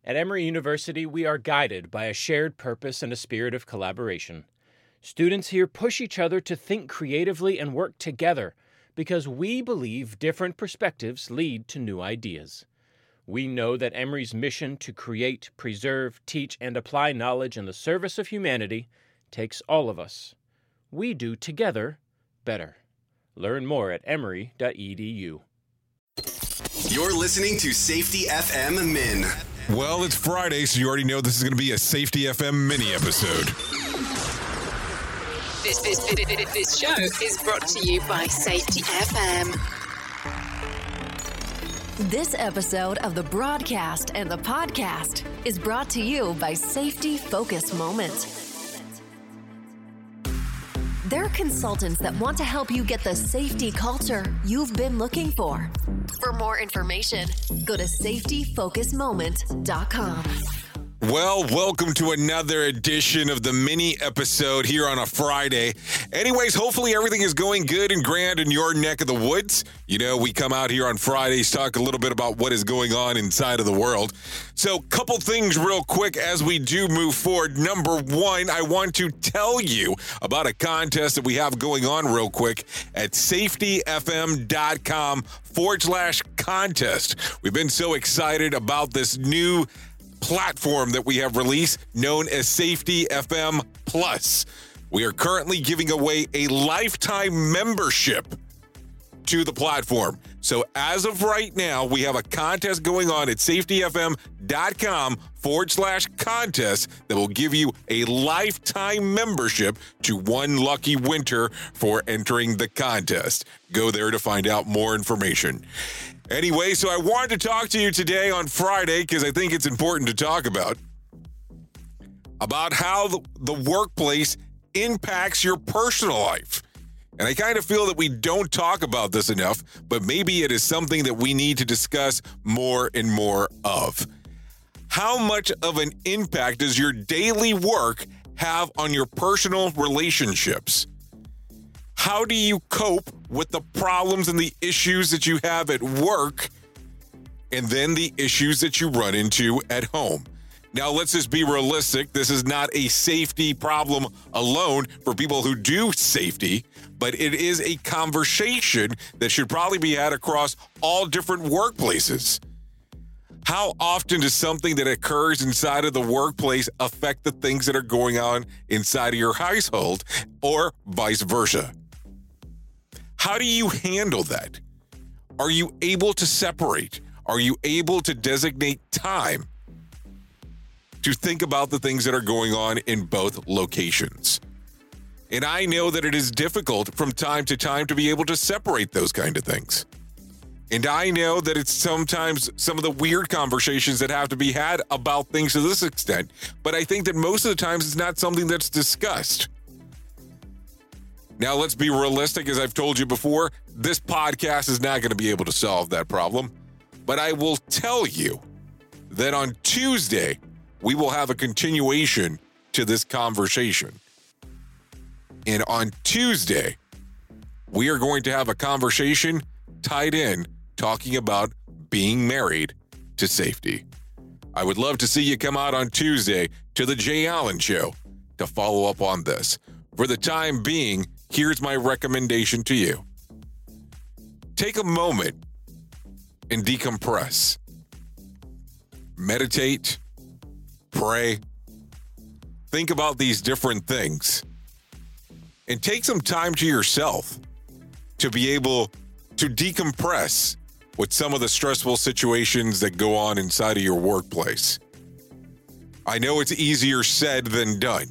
At Emory University, we are guided by a shared purpose and a spirit of collaboration. Students here push each other to think creatively and work together because we believe different perspectives lead to new ideas. We know that Emory's mission to create, preserve, teach, and apply knowledge in the service of humanity takes all of us. We do together better. Learn more at emory.edu. You're listening to Safety FM Min. Well, it's Friday, so you already know this is going to be a Safety FM mini episode. This show is brought to you by Safety FM. This episode of the broadcast and the podcast is brought to you by Safety Focus Moment. They're consultants that want to help you get the safety culture you've been looking for. For more information, go to safetyfocusmoment.com. Well, welcome to another edition of the mini episode here on a Friday. Anyways, hopefully everything is going good and grand in your neck of the woods. You know, we come out here on Fridays, talk a little bit about what is going on inside of the world. So, couple things real quick as we do move forward. Number one, I want to tell you about a contest that we have going on real quick at safetyfm.com/contest. We've been so excited about this new platform that we have released known as Safety FM Plus. We are currently giving away a lifetime membership to the platform. So as of right now, we have a contest going on at safetyfm.com/contest that will give you a lifetime membership to one lucky winner for entering the contest. Go there to find out more information. Anyway, so I wanted to talk to you today on Friday because I think it's important to talk about how the workplace impacts your personal life. And I kind of feel that we don't talk about this enough, but maybe it is something that we need to discuss more and more of. How much of an impact does your daily work have on your personal relationships? How do you cope with the problems and the issues that you have at work and then the issues that you run into at home? Now, let's just be realistic. This is not a safety problem alone for people who do safety, but it is a conversation that should probably be had across all different workplaces. How often does something that occurs inside of the workplace affect the things that are going on inside of your household or vice versa? How do you handle that? Are you able to separate? Are you able to designate time to think about the things that are going on in both locations? And I know that it is difficult from time to time to be able to separate those kind of things. And I know that it's sometimes some of the weird conversations that have to be had about things to this extent. But I think that most of the times it's not something that's discussed. Now, let's be realistic. As I've told you before, this podcast is not going to be able to solve that problem. But I will tell you that on Tuesday, we will have a continuation to this conversation. And on Tuesday, we are going to have a conversation tied in talking about being married to safety. I would love to see you come out on Tuesday to the Jay Allen Show to follow up on this. For the time being, here's my recommendation to you. Take a moment and decompress. Meditate, pray, think about these different things, and take some time to yourself to be able to decompress with some of the stressful situations that go on inside of your workplace. I know it's easier said than done.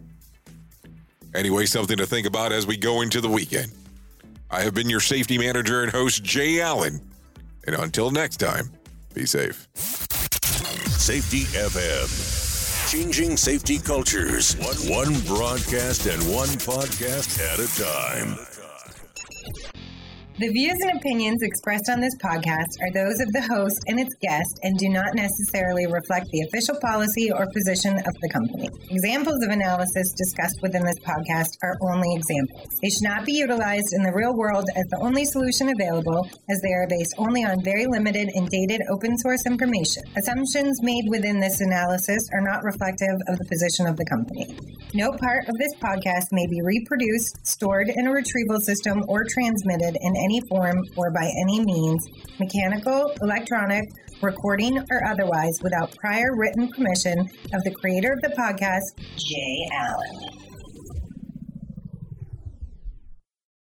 Anyway, something to think about as we go into the weekend. I have been your safety manager and host, Jay Allen. And until next time, be safe. Safety FM. Changing safety cultures. One broadcast and one podcast at a time. The views and opinions expressed on this podcast are those of the host and its guest and do not necessarily reflect the official policy or position of the company. Examples of analysis discussed within this podcast are only examples. They should not be utilized in the real world as the only solution available, as they are based only on very limited and dated open source information. Assumptions made within this analysis are not reflective of the position of the company. No part of this podcast may be reproduced, stored in a retrieval system, or transmitted in any form or by any means, mechanical, electronic, recording, or otherwise, without prior written permission of the creator of the podcast, Jay Allen.